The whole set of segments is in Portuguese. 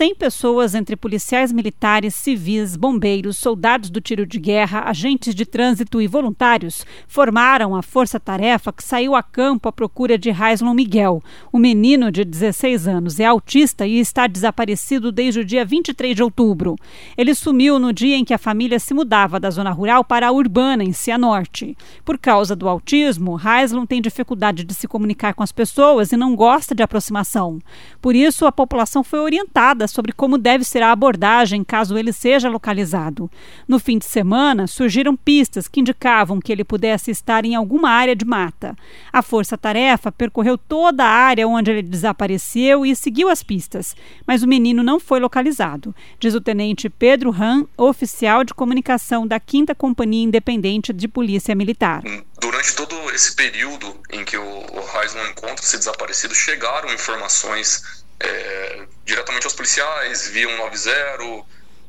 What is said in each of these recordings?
100 pessoas entre policiais militares, civis, bombeiros, soldados do tiro de guerra, agentes de trânsito e voluntários formaram a força-tarefa que saiu a campo à procura de Raislon Miguel. O menino de 16 anos é autista e está desaparecido desde o dia 23 de outubro. Ele sumiu no dia em que a família se mudava da zona rural para a urbana, em Cianorte. Por causa do autismo, Raislon tem dificuldade de se comunicar com as pessoas e não gosta de aproximação. Por isso, a população foi orientada sobre como deve ser a abordagem caso ele seja localizado. No fim de semana, surgiram pistas que indicavam que ele pudesse estar em alguma área de mata. A força-tarefa percorreu toda a área onde ele desapareceu e seguiu as pistas, mas o menino não foi localizado, diz o tenente Pedro Ram, oficial de comunicação da 5ª Companhia Independente de Polícia Militar. Durante todo esse período em que o Raislon encontra-se desaparecido, chegaram informações diretamente aos policiais, via 190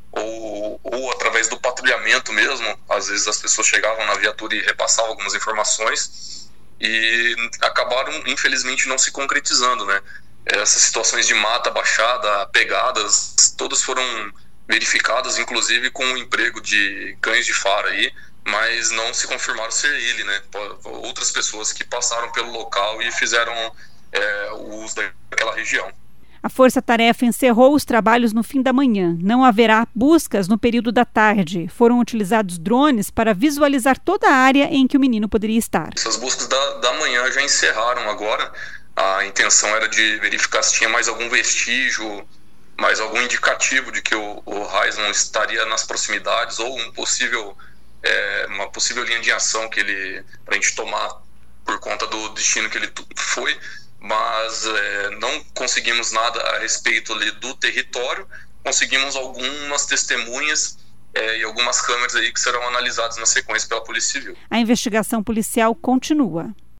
ou através do patrulhamento mesmo. Às vezes as pessoas chegavam na viatura e repassavam algumas informações e acabaram, infelizmente, não se concretizando, né? Essas situações de mata, baixada, pegadas, todas foram verificadas, inclusive com o emprego de cães de faro aí, mas não se confirmaram ser ele, né? Outras pessoas que passaram pelo local e fizeram o uso daquela região. A força-tarefa encerrou os trabalhos no fim da manhã. Não haverá buscas no período da tarde. Foram utilizados drones para visualizar toda a área em que o menino poderia estar. Essas buscas da manhã já encerraram agora. A intenção era de verificar se tinha mais algum vestígio, mais algum indicativo de que o Raislon estaria nas proximidades ou uma possível linha de ação para a gente tomar por conta do destino que ele foi. Mas não conseguimos nada a respeito ali do território. Conseguimos algumas testemunhas e algumas câmeras aí que serão analisadas na sequência pela Polícia Civil. A investigação policial continua.